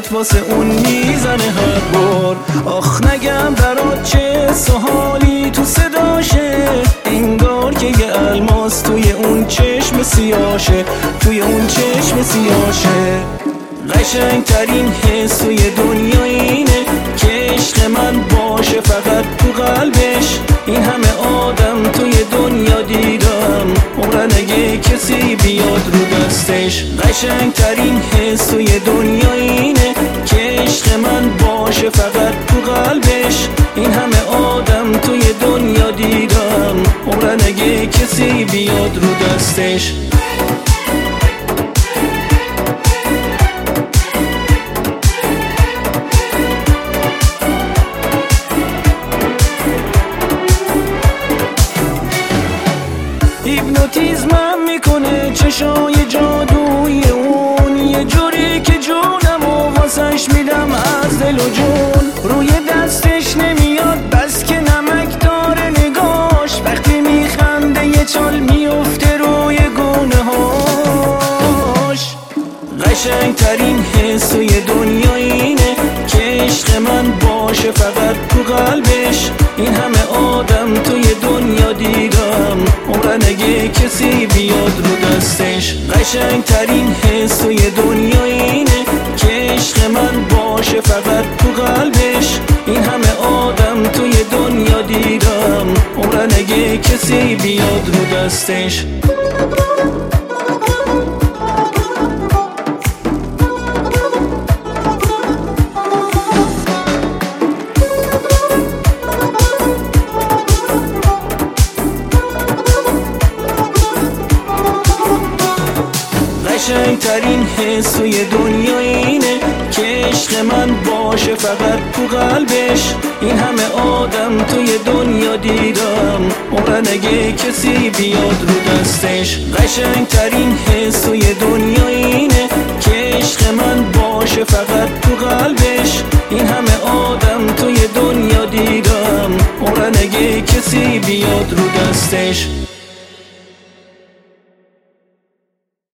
دلت واسه اون میزنه هر بار. آخ نگم برات چه سوالی تو صداشه، انگار که یه الماس توی اون چشم سیاشه، توی اون چشم سیاشه. قشنگترین حس توی دنیا اینه که عشق من باشه فقط تو قلبش. این همه آدم توی دنیا دیدم، عمرن اگه کسی بیاد رو دستش. قشنگترین حس توی دنیا اینه که عشق من باشه فقط تو قلبش. این همه آدم توی دنیا دیدم، عمرن اگه کسی بیاد رو دستش. هیپنوتیزمم میکنه چشای جادوی اون، یه جوری که جونمو واسش میدم از دل و جون. روی دستش نمیاد بس که نمک داره نگاش، وقتی میخنده یه چال میفته روی گونه هاش. قشنگترین حس توی دنیا اینه که عشق من باشه فقط تو قلبش. این همه آدم توی دنیا دیدم، عمرن اگه کسی بیاد رو دستش. قشنگترین حس توی دنیا اینه که عشق من باشه فقط تو قلبش. این همه آدم توی دنیا دیدم، عمرن اگه کسی بیاد رو دستش. قشنگترین حس توی دنیا اینه که عشق من باشه فقط تو قلبش. این همه آدم توی دنیا دیدم، عمرن اگه کسی بیاد رو دستش. قشنگترین حس توی دنیا اینه که عشق من باشه فقط تو قلبش. این همه آدم توی دنیا دیدم، عمرن اگه کسی بیاد رو دستش.